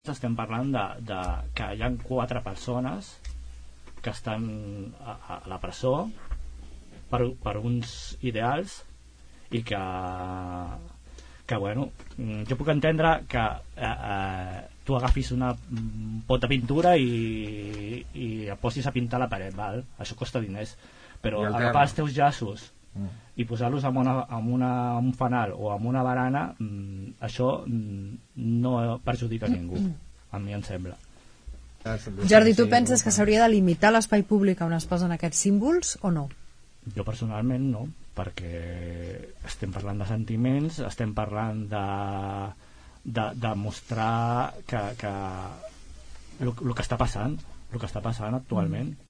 estem parlant que hi ha 4 persones que estan a la presó per uns ideals i que bueno, jo puc entendre que tu agafis una pot de pintura i et posis a pintar la paret, val? Això costa diners, però agafar els teus llaços i posar-los en un fanal o en una barana, això no perjudica ningú, a mi em sembla. Jordi, tu penses que s'hauria de limitar l'espai públic on es posen aquests símbols o no? Jo personalment no, perquè estem parlant de sentiments, estem parlant de mostrar que el que està passant actualment.